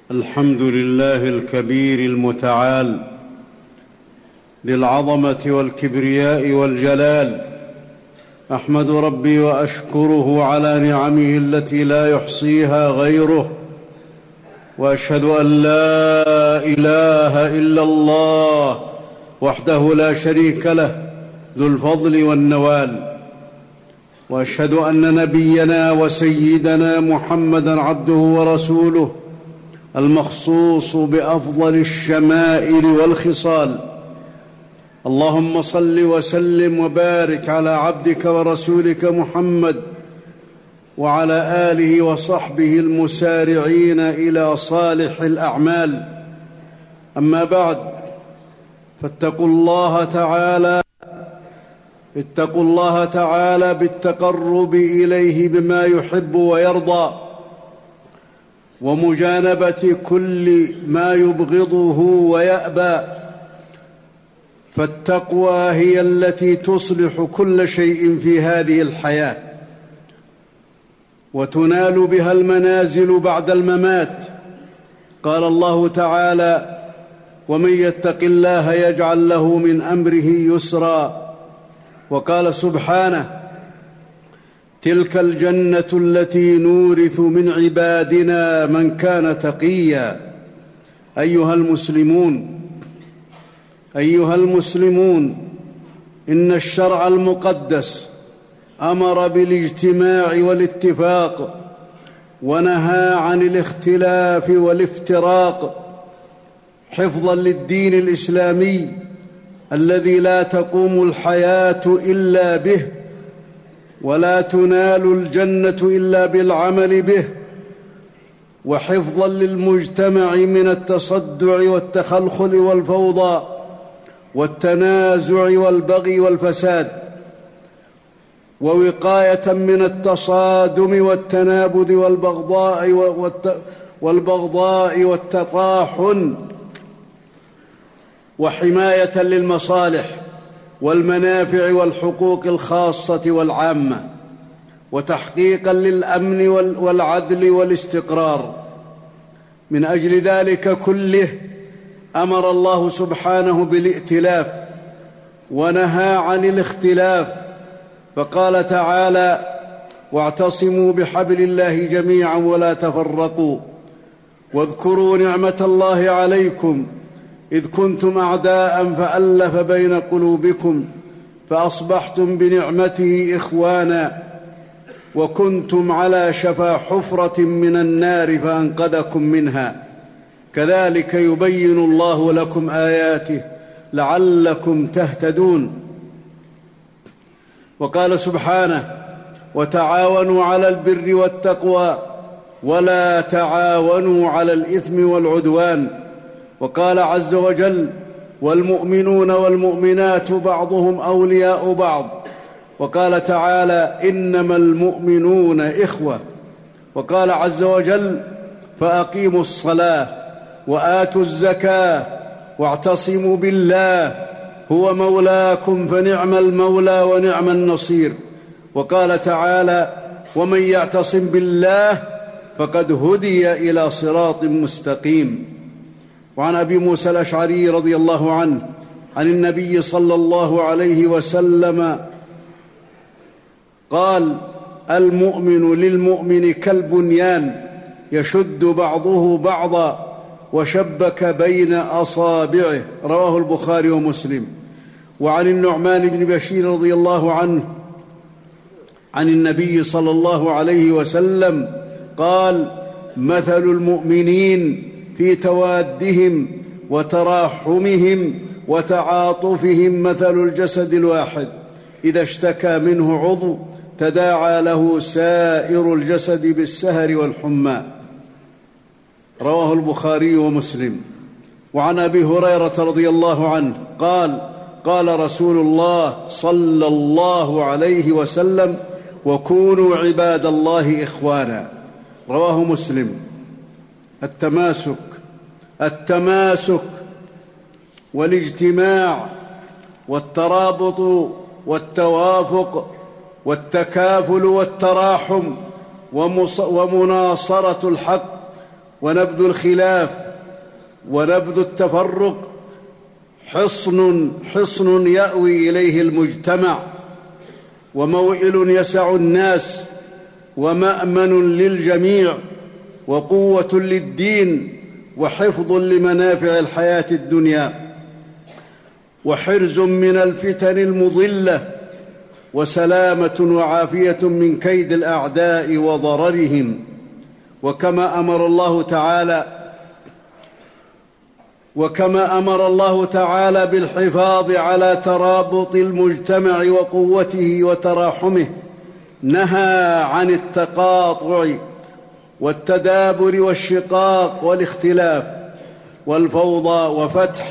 الحمد لله الكبير المتعال ذي العظمة والكبرياء والجلال، أحمد ربي وأشكره على نعمه التي لا يحصيها غيره، وأشهد أن لا إله إلا الله وحده لا شريك له ذو الفضل والنوال، وأشهد أن نبينا وسيدنا محمدًا عبده ورسوله المخصوص بأفضل الشمائل والخصال. اللهم صل وسلم وبارك على عبدك ورسولك محمد وعلى آله وصحبه المسارعين إلى صالح الأعمال. أما بعد، فاتقوا الله تعالى بالتقرب إليه بما يحب ويرضى، ومجانبة كل ما يبغضه ويأبى، فالتقوى هي التي تصلح كل شيء في هذه الحياة، وتنال بها المنازل بعد الممات. قال الله تعالى: ومن يتق الله يجعل له من أمره يسرا. وقال سبحانه: تلك الجنة التي نورث من عبادنا من كان تقيا. أيها المسلمون، إن الشرع المقدس أمر بالاجتماع والاتفاق، ونهى عن الاختلاف والافتراق، حفظاً للدين الإسلامي الذي لا تقوم الحياة إلا به، ولا تنال الجنة إلا بالعمل به، وحفظاً للمجتمع من التصدع والتخلخل والفوضى والتنازع والبغي والفساد، ووقاية من التصادم والتنابذ والبغضاء والتطاحن، وحماية للمصالح والمنافع والحقوق الخاصة والعامة، وتحقيقاً للأمن والعدل والاستقرار. من أجل ذلك كله أمر الله سبحانه بالائتلاف، ونهى عن الاختلاف، فقال تعالى: واعتصموا بحبل الله جميعاً ولا تفرقوا، واذكروا نعمة الله عليكم إذ كنتم أعداء فألف بين قلوبكم فأصبحتم بنعمته إخوانا، وكنتم على شفا حفرة من النار فأنقذكم منها، كذلك يبين الله لكم آياته لعلكم تهتدون. وقال سبحانه: وتعاونوا على البر والتقوى ولا تعاونوا على الإثم والعدوان. وقال عز وجل: والمؤمنون والمؤمنات بعضهم أولياء بعض. وقال تعالى: إنما المؤمنون إخوة. وقال عز وجل: فأقيموا الصلاة وآتوا الزكاة واعتصموا بالله هو مولاكم فنعم المولى ونعم النصير. وقال تعالى: ومن يعتصم بالله فقد هدي إلى صراط مستقيم. وعن أبي موسى الأشعري رضي الله عنه عن النبي صلى الله عليه وسلم قال: المؤمن للمؤمن كالبنيان يشد بعضه بعضا وشبك بين أصابعه. رواه البخاري ومسلم. وعن النعمان بن بشير رضي الله عنه عن النبي صلى الله عليه وسلم قال: مثل المؤمنين في توادهم وتراحمهم وتعاطفهم مثل الجسد الواحد إذا اشتكى منه عضو تداعى له سائر الجسد بالسهر والحمى. رواه البخاري ومسلم. وعن أبي هريرة رضي الله عنه قال: قال رسول الله صلى الله عليه وسلم: وكونوا عباد الله إخوانا. رواه مسلم. التماسك والاجتماع والترابط والتوافق والتكافل والتراحم ومناصرة الحق ونبذ الخلاف ونبذ التفرق حصن يأوي إليه المجتمع، وموئل يسع الناس، ومأمن للجميع، وقوة للدين، وحفظ لمنافع الحياة الدنيا، وحرز من الفتن المضلة، وسلامة وعافية من كيد الأعداء وضررهم. وكما أمر الله تعالى بالحفاظ على ترابط المجتمع وقوته وتراحمه، نهى عن التقاطع والتدابر والشقاق والاختلاف والفوضى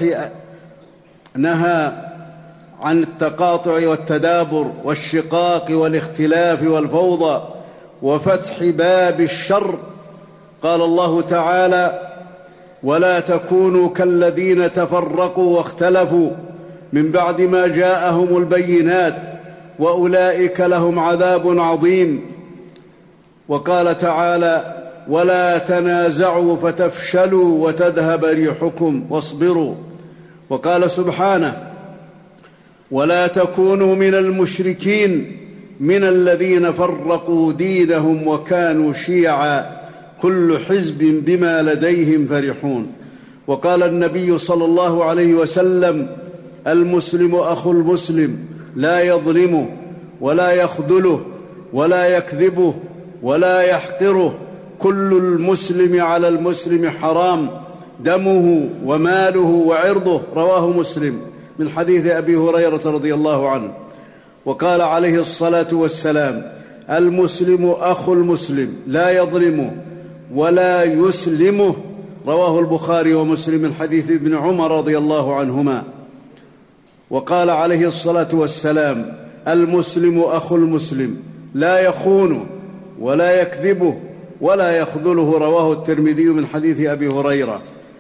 نهى عن التقاطع والتدابر والشقاق والاختلاف والفوضى وفتح باب الشر. قال الله تعالى: ولا تكونوا كالذين تفرقوا واختلفوا من بعد ما جاءهم البينات وأولئك لهم عذاب عظيم. وقال تعالى: ولا تنازعوا فتفشلوا وتذهب ريحكم واصبروا. وقال سبحانه: ولا تكونوا من المشركين من الذين فرقوا دينهم وكانوا شيعا كل حزب بما لديهم فرحون. وقال النبي صلى الله عليه وسلم: المسلم أخو المسلم لا يظلمه ولا يخذله ولا يكذبه ولا يحقره، كل المسلم على المسلم حرام، دمه وماله وعرضه. رواه مسلم من حديث أبي هريرة رضي الله عنه. وقال عليه الصلاة والسلام: المسلم أخو المسلم لا يظلمه ولا يسلمه. رواه البخاري ومسلم من حديث ابن عمر رضي الله عنهما. وقال عليه الصلاة والسلام: المسلم أخو المسلم لا يخونه ولا يكذبه ولا يخذله. رواه الترمذي من حديث أبي هريرة.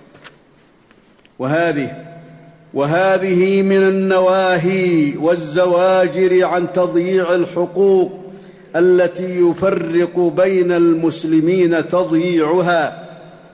وهذه من النواهي والزواجر عن تضييع الحقوق التي يفرق بين المسلمين تضييعها.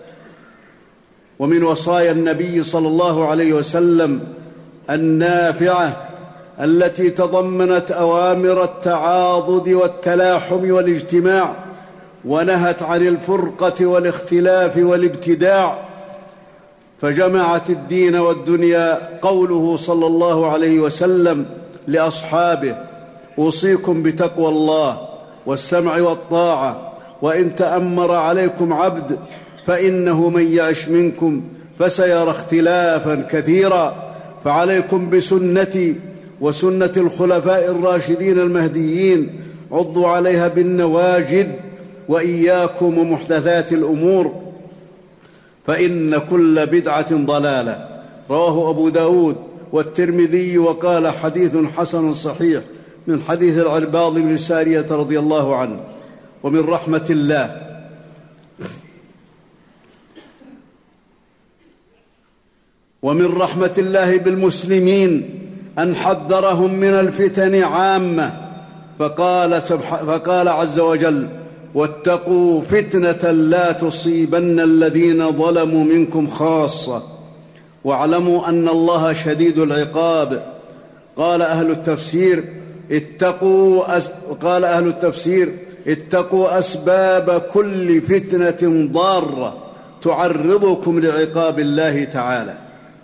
ومن وصايا النبي صلى الله عليه وسلم النافعة التي تضمنت أوامر التعاضد والتلاحم والاجتماع، ونهت عن الفرقة والاختلاف والابتداع، فجمعت الدين والدنيا قوله صلى الله عليه وسلم لأصحابه: أوصيكم بتقوى الله والسمع والطاعة، وإن تأمر عليكم عبد فإنه من يعش منكم فسيرى اختلافا كثيرا، فعليكم بسنتي وسنة الخلفاء الراشدين المهديين، عضوا عليها بالنواجذ، وإياكم ومحدثات الأمور، فإن كل بدعة ضلالة. رواه أبو داود والترمذي، وقال: حديث حسن صحيح، من حديث العرباض بن سارية رضي الله عنه. ومن رحمة الله بالمسلمين أن حذرهم من الفتن عامة، فقال عز وجل: واتقوا فتنة لا تصيبن الذين ظلموا منكم خاصة واعلموا أن الله شديد العقاب. قال أهل التفسير: اتقوا أسباب كل فتنة ضارة تعرضكم لعقاب الله تعالى.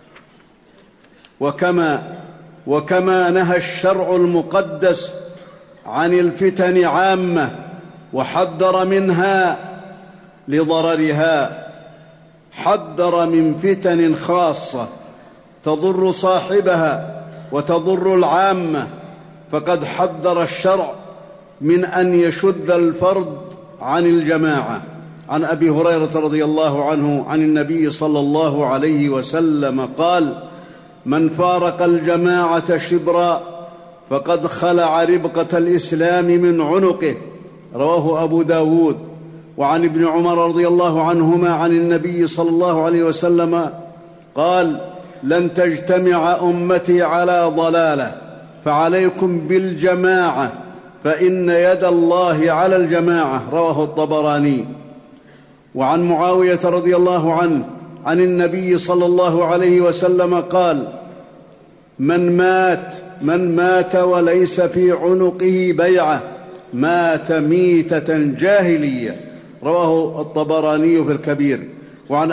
وكما نهى الشرع المقدس عن الفتن عامة وحذر منها لضررها، حذر من فتن خاصة تضر صاحبها وتضر العامة. فقد حذر الشرع من أن يشد الفرد عن الجماعة. عن أبي هريرة رضي الله عنه عن النبي صلى الله عليه وسلم قال: من فارق الجماعة شبرا فقد خلع ربقة الإسلام من عنقه. رواه أبو داود. وعن ابن عمر رضي الله عنهما عن النبي صلى الله عليه وسلم قال: لن تجتمع أمتي على ضلالة، فعليكم بالجماعة، فإن يد الله على الجماعة. رواه الطبراني. وعن معاوية رضي الله عنه عن النبي صلى الله عليه وسلم قال: من مات وليس في عنقه بيعة مات ميتة جاهلية. رواه الطبراني في الكبير. وعن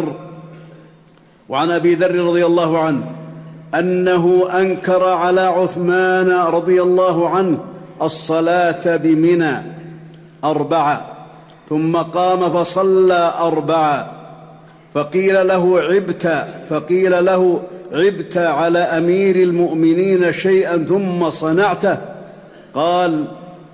أبي ذر رضي الله عنه أنه أنكر على عثمان رضي الله عنه الصلاة بمنى 4 ثم قام فصلى 4 فقيل له عبت على أمير المؤمنين شيئا ثم صنعته؟ قال: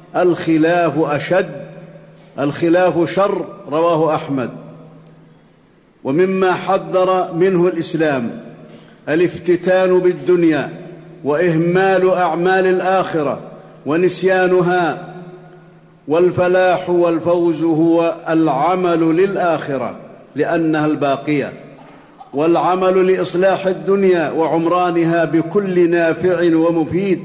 الخلاف شر. رواه أحمد. ومما حذر منه الإسلام الافتتان بالدنيا وإهمال أعمال الآخرة ونسيانها، والفلاح والفوز هو العمل للآخرة لأنها الباقية، والعمل لإصلاح الدنيا وعمرانها بكل نافع ومفيد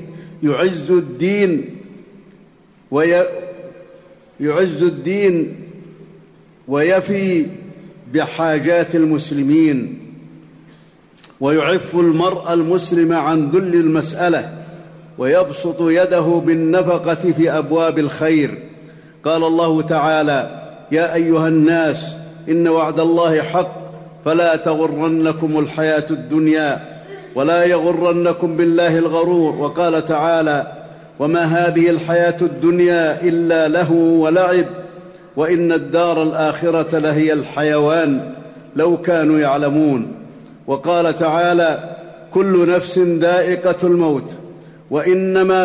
يعز الدين ويفي بحاجات المسلمين، ويعف المرء المسلم عن ذل المسألة، ويبسط يده بالنفقة في أبواب الخير. قال الله تعالى: يا أيها الناس إن وعد الله حق فلا تغرنكم الحياة الدنيا ولا يغرنكم بالله الغرور. وقال تعالى: وما هذه الحياة الدنيا إلا لهو ولعب وإن الدار الآخرة لهي الحيوان لو كانوا يعلمون. وقال تعالى: كل نفس ذائقة الموت وإنما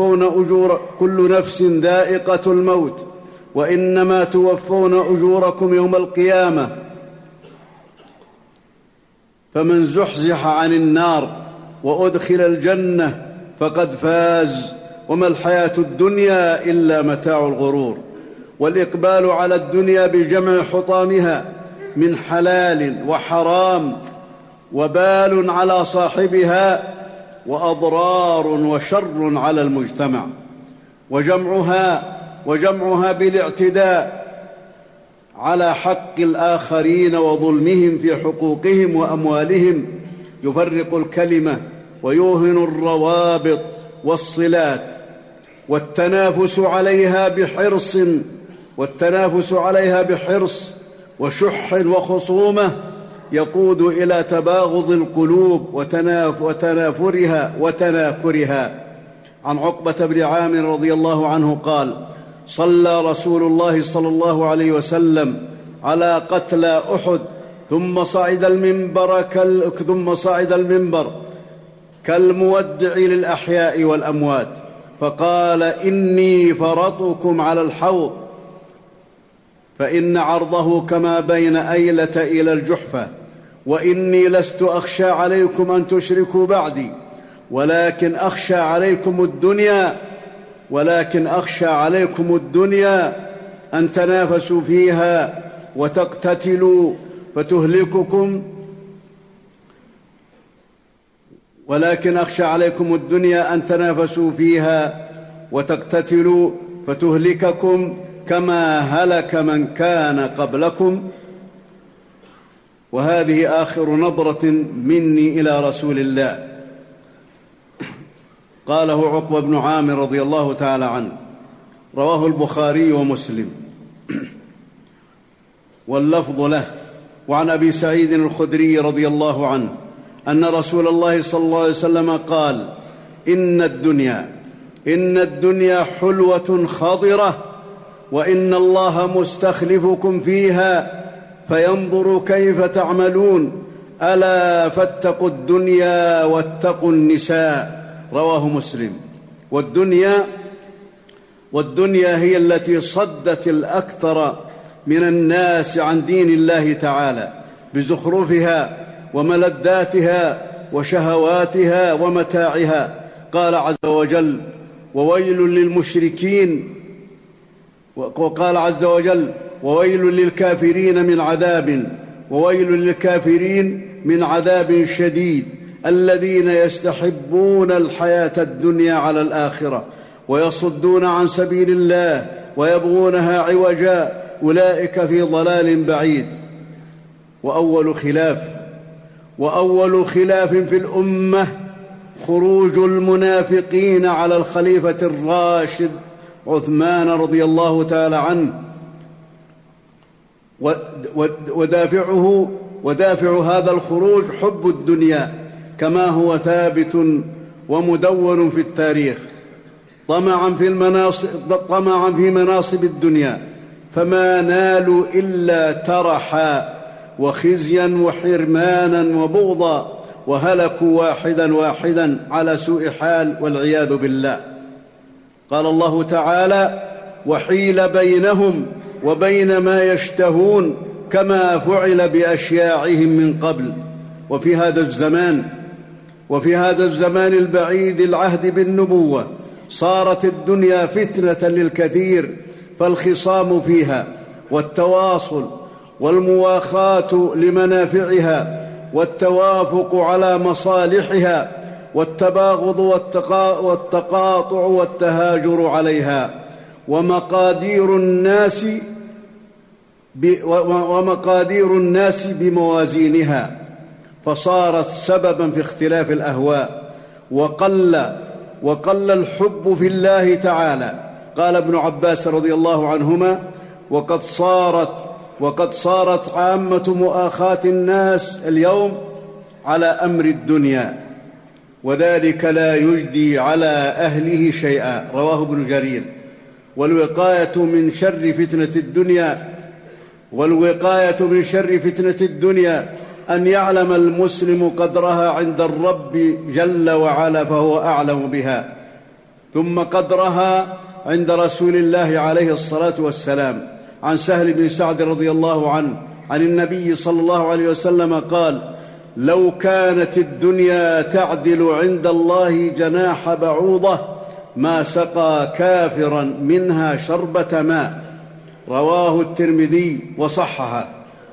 توفون أجوركم يوم القيامة، فمن زحزح عن النار وأدخل الجنة فقد فاز، وما الحياة الدنيا إلا متاع الغرور. والإقبال على الدنيا بجمع حطامها من حلال وحرام وبال على صاحبها وأضرار وشر على المجتمع، وجمعها بالاعتداء على حق الآخرين وظلمهم في حقوقهم وأموالهم يفرق الكلمة ويوهن الروابط والصلات، والتنافس عليها بحرص وشح وخصومة يقود إلى تباغض القلوب وتناكرها. عن عقبة بن عامر رضي الله عنه قال: صلى رسول الله صلى الله عليه وسلم على قتلى أحد ثم صعد المنبر كالمودع للأحياء والأموات، فقال: إني فرطكم على الحوض، فإن عرضه كما بين أيلة إلى الجحفة، وإني لست أخشى عليكم أن تشركوا بعدي، ولكن أخشى عليكم الدنيا أن تنافسوا فيها وتقتتلوا فتهلككم، كما هلك من كان قبلكم. وهذه آخر نظرة مني إلى رسول الله. قاله عقبة بن عامر رضي الله تعالى عنه، رواه البخاري ومسلم واللفظ له. وعن أبي سعيد الخدري رضي الله عنه أن رسول الله صلى الله عليه وسلم قال: إن الدنيا حلوة خضرة، وإن الله مستخلفكم فيها فينظر كيف تعملون، ألا فاتقوا الدنيا واتقوا النساء. رواه مسلم. والدنيا هي التي صدت الأكثر من الناس عن دين الله تعالى بزخرفها وملذاتها وشهواتها ومتاعها. قال عز وجل: وويل للمشركين، وقال عز وجل: وويل للكافرين من عذاب شديد، الذين يستحبون الحياة الدنيا على الآخرة ويصدون عن سبيل الله ويبغونها عوجا أولئك في ضلال بعيد. وأول خلاف في الأمة خروج المنافقين على الخليفة الراشد عثمان رضي الله تعالى عنه، ودافع هذا الخروج حب الدنيا كما هو ثابت ومدون في التاريخ، طمعا في مناصب الدنيا، فما نالوا إلا ترحا وخزيا وحرمانا وبغضا، وهلكوا واحدا على سوء حال والعياذ بالله. قال الله تعالى: وحيل بينهم وبين ما يشتهون كما فعل بأشياعهم من قبل. وفي هذا الزمان البعيد العهد بالنبوة صارت الدنيا فتنة للكثير، فالخصام فيها والتواصل والمواخاة لمنافعها والتوافق على مصالحها والتباغض والتقاطع والتهاجر عليها ومقادير الناس بموازينها، فصارت سببا في اختلاف الأهواء وقل الحب في الله تعالى. قال ابن عباس رضي الله عنهما: وقد صارت عامة مؤاخاة الناس اليوم على أمر الدنيا، وذلك لا يجدي على أهله شيئا. رواه ابن جرير. والوقاية من شر فتنة الدنيا أن يعلم المسلم قدرها عند الرب جل وعلا فهو أعلم بها، ثم قدرها عند رسول الله عليه الصلاة والسلام. عن سهل بن سعد رضي الله عنه عن النبي صلى الله عليه وسلم قال: لو كانت الدنيا تعدل عند الله جناح بعوضة ما سقى كافرا منها شربة ماء. رواه الترمذي وصححه.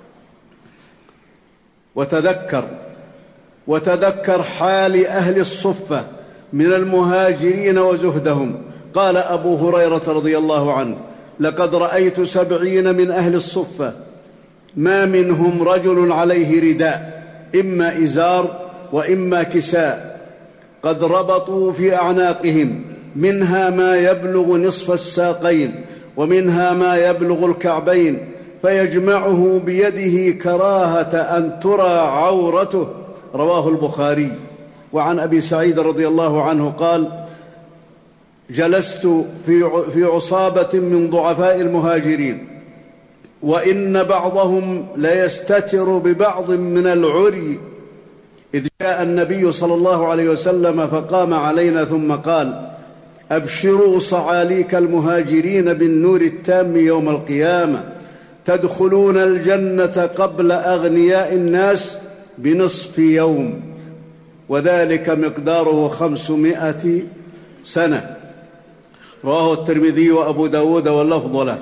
وتذكر حال أهل الصفة من المهاجرين وزهدهم. قال أبو هريرة رضي الله عنه: لقد رأيت 70 من أهل الصفة ما منهم رجل عليه رداء، إما إزار وإما كساء، قد ربطوا في أعناقهم، منها ما يبلغ نصف الساقين ومنها ما يبلغ الكعبين، فيجمعه بيده كراهة أن ترى عورته. رواه البخاري. وعن أبي سعيد رضي الله عنه قال: جلست في عصابة من ضعفاء المهاجرين، وإن بعضهم ليستتر ببعض من العري، إذ جاء النبي صلى الله عليه وسلم فقام علينا ثم قال: أبشروا صعاليك المهاجرين بالنور التام يوم القيامة، تدخلون الجنة قبل أغنياء الناس بنصف يوم، وذلك مقداره 500 سنة. رواه الترمذي وأبو داود واللفظ له.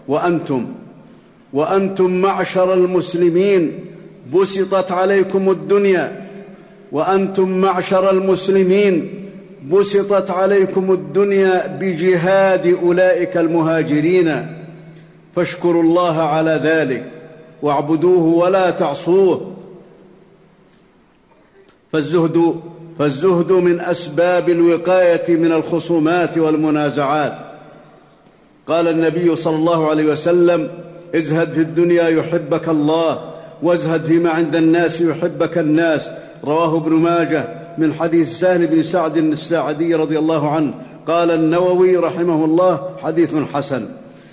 وأنتم معشر المسلمين بسطت عليكم الدنيا بجهاد أولئك المهاجرين، فاشكروا الله على ذلك واعبدوه ولا تعصوه. فالزهد من أسباب الوقاية من الخصومات والمنازعات. قال النبي صلى الله عليه وسلم: ازهد في الدنيا يحبك الله، وازهد فيما عند الناس يحبك الناس. رواه ابن ماجه من حديث سهل بن سعد الساعدي رضي الله عنه. قال النووي رحمه الله: حديث حسن.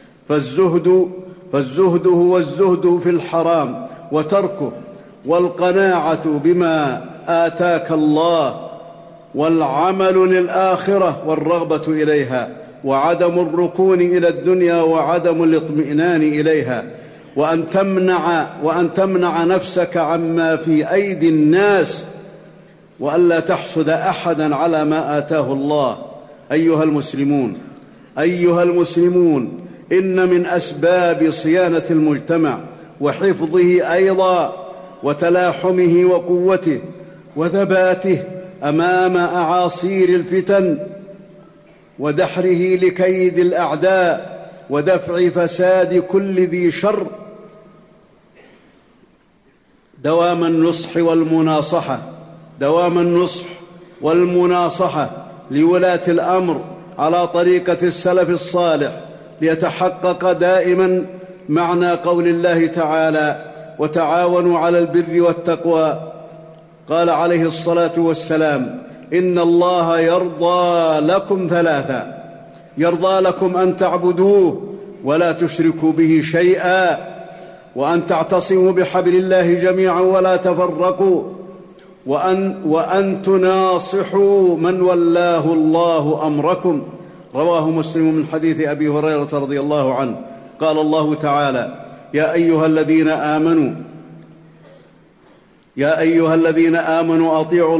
فالزهد هو الزهد في الحرام وتركه، والقناعة بما آتاك الله، والعمل للآخرة والرغبة إليها، وعدم الركون إلى الدنيا وعدم الاطمئنان إليها، وأن تمنع نفسك عما في أيدي الناس، وألا تحسد أحدا على ما آتاه الله. أيها المسلمون، إن من أسباب صيانة المجتمع وحفظه أيضا وتلاحمه وقوته وثباته أمام أعاصير الفتن ودحره لكيد الأعداء ودفع فساد كل ذي شر. دوام النصح والمناصحة لولاة الأمر على طريقة السلف الصالح، ليتحقق دائما معنى قول الله تعالى: وتعاونوا على البر والتقوى. قال عليه الصلاة والسلام: إن الله يرضى لكم ثلاثا: يرضى لكم أن تعبدوه ولا تشركوا به شيئا، وأن تعتصموا بحبل الله جميعا ولا تفرقوا، وأن تناصحوا من ولاه الله أمركم. رواه مسلم من حديث أبي هريرة رضي الله عنه. قال الله تعالى: يا أيها الذين آمنوا أطيعوا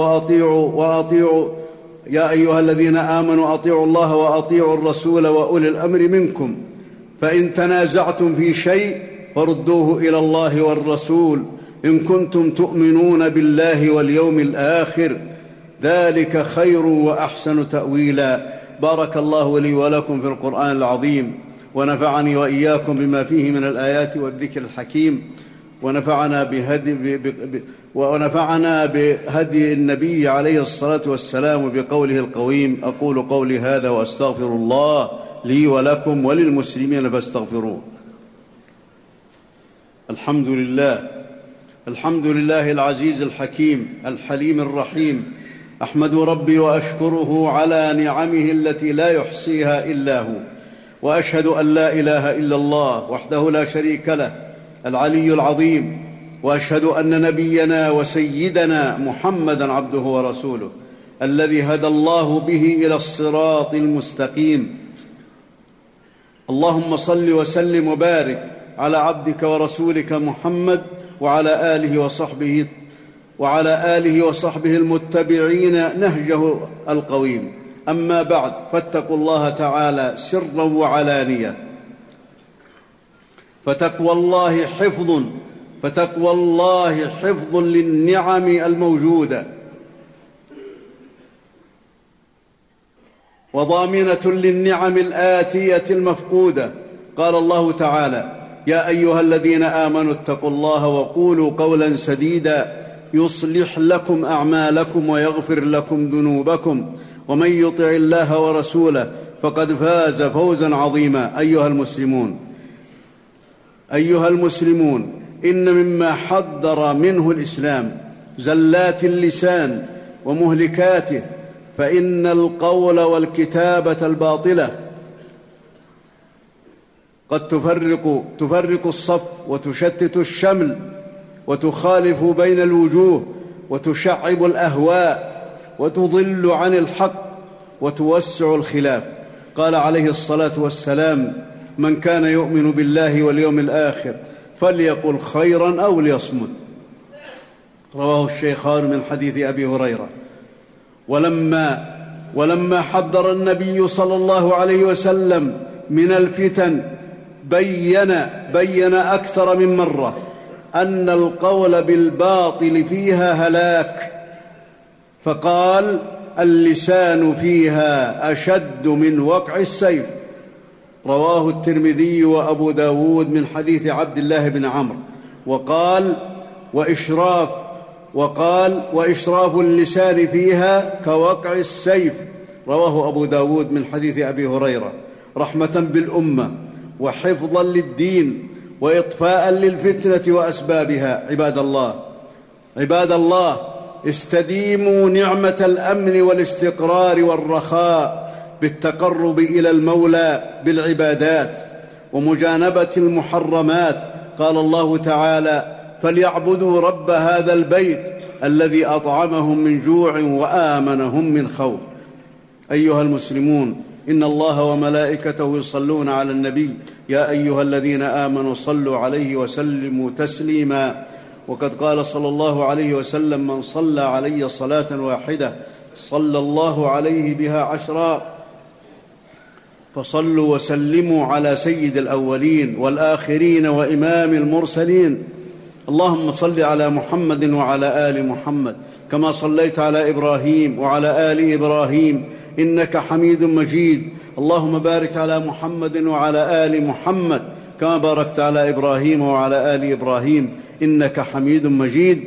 الله وأطيعوا الرسول وأولي الأمر منكم، فإن تنازعتم في شيء فردوه إلى الله والرسول إن كنتم تؤمنون بالله واليوم الآخر، ذلك خير وأحسن تأويلا. بارك الله لي ولكم في القرآن العظيم، ونفعني وإياكم بما فيه من الآيات والذكر الحكيم، ونفعنا بهدي النبي عليه الصلاة والسلام وبقوله القويم. أقول قولي هذا وأستغفر الله لي ولكم وللمسلمين فاستغفروه. الحمد لله العزيز الحكيم الحليم الرحيم. أحمد ربي وأشكره على نعمه التي لا يحصيها إلا هو، وأشهد أن لا إله إلا الله وحده لا شريك له العلي العظيم، وأشهد أن نبينا وسيدنا محمدًا عبده ورسوله الذي هدى الله به إلى الصراط المستقيم. اللهم صل وسلم وبارك على عبدك ورسولك محمد وعلى آله وصحبه المتبعين نهجه القويم. أما بعد، فاتقوا الله تعالى سرا وعلانية، فتقوى الله حفظ للنعم الموجودة وضامنة للنعم الآتية المفقودة. قال الله تعالى: يا أيها الذين آمنوا اتقوا الله وقولوا قولا سديدا يصلح لكم أعمالكم ويغفر لكم ذنوبكم، ومن يطع الله ورسوله فقد فاز فوزا عظيما. أيها المسلمون، إن مما حذر منه الإسلام زلات اللسان ومهلكاته، فإن القول والكتابة الباطلة قد تفرق الصف وتشتت الشمل وتخالف بين الوجوه وتشعب الأهواء وتضل عن الحق وتوسع الخلاف. قال عليه الصلاة والسلام: من كان يؤمن بالله واليوم الآخر فليقل خيرا أو ليصمت. رواه الشيخان من حديث أبي هريرة. ولما حذر النبي صلى الله عليه وسلم من الفتن بين أكثر من مرة أن القول بالباطل فيها هلاك، فقال: اللسان فيها أشد من وقع السيف. رواه الترمذي وأبو داود من حديث عبد الله بن عمرو. وقال: وإشراف اللسان فيها كوقع السيف. رواه أبو داود من حديث أبي هريرة، رحمة بالأمة وحفظا للدين وإطفاء للفتنة وأسبابها. عباد الله، استديموا نعمة الأمن والاستقرار والرخاء بالتقرب إلى المولى بالعبادات ومجانبة المحرمات. قال الله تعالى: فليعبدوا رب هذا البيت الذي أطعمهم من جوع وآمنهم من خوف. أيها المسلمون، إن الله وملائكته يصلون على النبي، يا أيها الذين آمنوا صلوا عليه وسلموا تسليما. وقد قال صلى الله عليه وسلم: من صلى علي صلاة واحدة صلى الله عليه بها 10. فصلوا وسلموا على سيد الأولين والآخرين وإمام المرسلين. اللهم صل على محمد وعلى آل محمد كما صليت على إبراهيم وعلى آل إبراهيم إنك حميد مجيد. اللهم بارك على محمد وعلى آل محمد كما باركت على إبراهيم وعلى آل إبراهيم إنك حميد مجيد،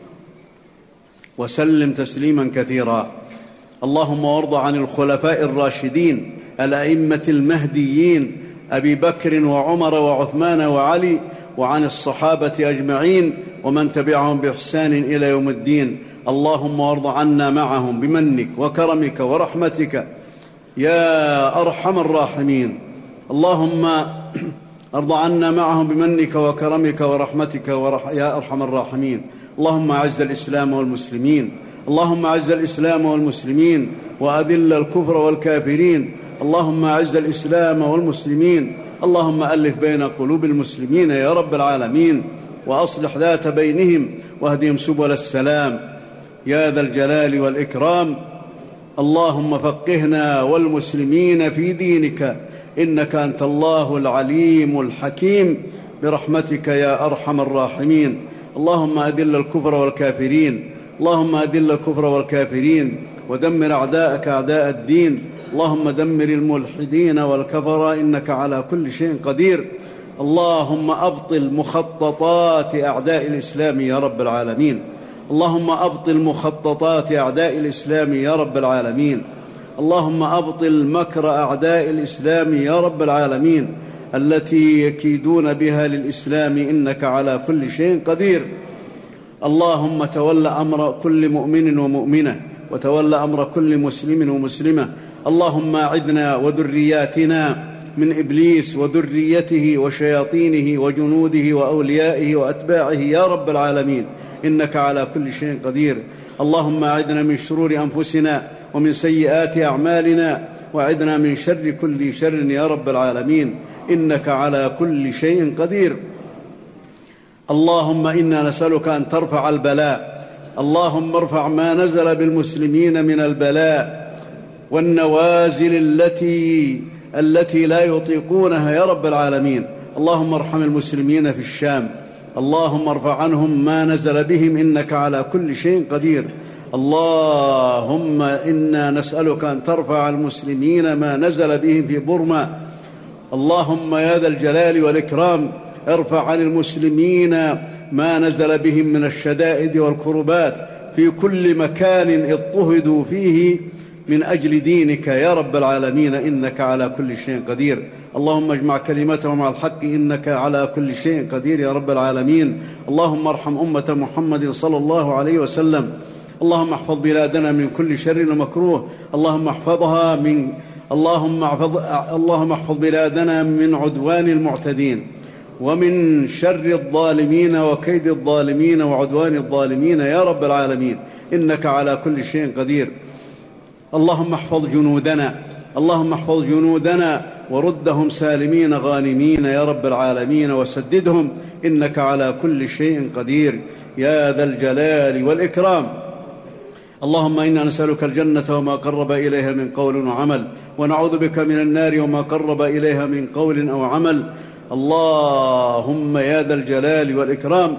وسلم تسليما كثيرا. اللهم وارض عن الخلفاء الراشدين الأئمة المهديين أبي بكر وعمر وعثمان وعلي، وعن الصحابة أجمعين ومن تبعهم بإحسان إلى يوم الدين. اللهم وارض عنا معهم بمنك وكرمك ورحمتك يا أرحم الراحمين. اللهم ارض عنا معهم بمنك وكرمك ورحمتك يا أرحم الراحمين. اللهم أعز الإسلام والمسلمين، اللهم أعز الإسلام والمسلمين وأذل الكفر والكافرين. اللهم أعز الإسلام والمسلمين، اللهم ألف بين قلوب المسلمين يا رب العالمين، وأصلح ذات بينهم واهدهم سبل السلام يا ذا الجلال والإكرام. اللهم فقهنا والمسلمين في دينك، إنك أنت الله العليم الحكيم، برحمتك يا أرحم الراحمين. اللهم أذل الكفر والكافرين، اللهم أذل الكفر والكافرين ودمر أعداءك أعداء الدين. اللهم دمر الملحدين والكفر، إنك على كل شيء قدير. اللهم أبطل مخططات أعداء الإسلام يا رب العالمين، اللهم أبطل مخططات أعداء الإسلام يا رب العالمين. اللهم أبطل مكر أعداء الإسلام يا رب العالمين التي يكيدون بها للإسلام، إنك على كل شيء قدير. اللهم تول أمر كل مؤمن ومؤمنة، وتول أمر كل مسلم ومسلمة. اللهم أعذنا وذرياتنا من إبليس وذريته وشياطينه وجنوده وأوليائه وأتباعه يا رب العالمين، إنك على كل شيء قدير. اللهم أعذنا من شرور أنفسنا ومن سيئات أعمالنا، وأعذنا من شر كل شر يا رب العالمين، إنك على كل شيء قدير. اللهم إنا نسألك أن ترفع البلاء، اللهم ارفع ما نزل بالمسلمين من البلاء والنوازل التي لا يطيقونها يا رب العالمين. اللهم ارحم المسلمين في الشام، اللهم ارفع عنهم ما نزل بهم، إنك على كل شيء قدير. اللهم إنا نسألك أن ترفع المسلمين ما نزل بهم في بورما. اللهم يا ذا الجلال والإكرام ارفع عن المسلمين ما نزل بهم من الشدائد والكربات في كل مكان اضطهدوا فيه من أجل دينك يا رب العالمين، إنك على كل شيء قدير. اللهم اجمع كلمتهم مع الحق، إنك على كل شيء قدير يا رب العالمين. اللهم ارحم أمة محمد صلى الله عليه وسلم. اللهم احفظ بلادنا من كل شر ومكروه، اللهم احفظ بلادنا من عدوان المعتدين ومن شر الظالمين وكيد الظالمين وعدوان الظالمين يا رب العالمين، إنك على كل شيء قدير. اللهم احفظ جنودنا، اللهم احفظ جنودنا وردهم سالمين غانمين يا رب العالمين، وسددهم، إنك على كل شيء قدير يا ذا الجلال والإكرام. اللهم إنا نسألك الجنة وما قرب إليها من قول وعمل، ونعوذ بك من النار وما قرب إليها من قول أو عمل. اللهم يا ذا الجلال والإكرام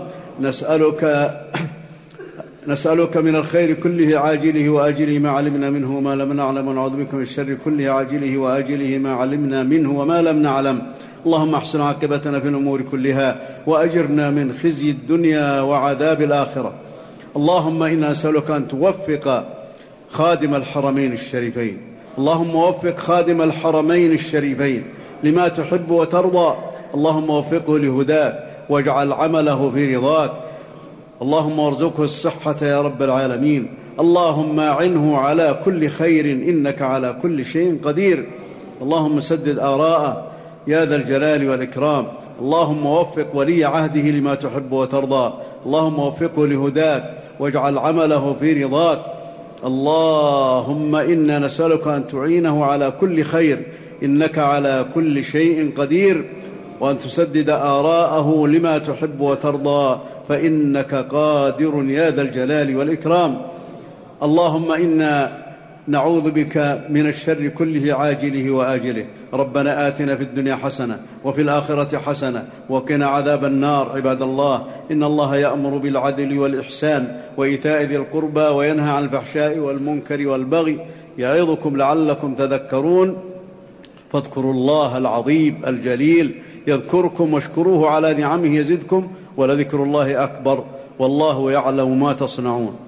نسألك من الخير كله عاجله وآجله ما علمنا منه وما لم نعلم، ونعوذ بك من الشر كله عاجله وآجله ما علمنا منه وما لم نعلم. اللهم احسن عاقبتنا في الأمور كلها، وأجرنا من خزي الدنيا وعذاب الآخرة. اللهم إنا نسألك أن توفق خادم الحرمين الشريفين، اللهم وفق خادم الحرمين الشريفين لما تحب وترضى. اللهم وفقه لهداك، واجعل عمله في رضاك. اللهم وارزقه الصحة يا رب العالمين. اللهم أعنه على كل خير، إنك على كل شيء قدير. اللهم سدد آراءه يا ذا الجلال والإكرام. اللهم وفق ولي عهده لما تحب وترضى. اللهم وفقه لهداك، واجعل عمله في رضاك. اللهم إنا نسألك أن تعينه على كل خير، إنك على كل شيء قدير، وأن تسدد آراءه لما تحب وترضى، فإنك قادر يا ذا الجلال والإكرام. اللهم إنا نعوذ بك من الشر كله عاجله وآجله. ربنا آتنا في الدنيا حسنة وفي الآخرة حسنة وقنا عذاب النار. عباد الله، إن الله يأمر بالعدل والإحسان وإيتاء ذي القربى وينهى عن الفحشاء والمنكر والبغي يعظكم لعلكم تذكرون. فاذكروا الله العظيم الجليل يذكركم واشكروه على نعمه يزدكم ولذكر الله أكبر والله يعلم ما تصنعون.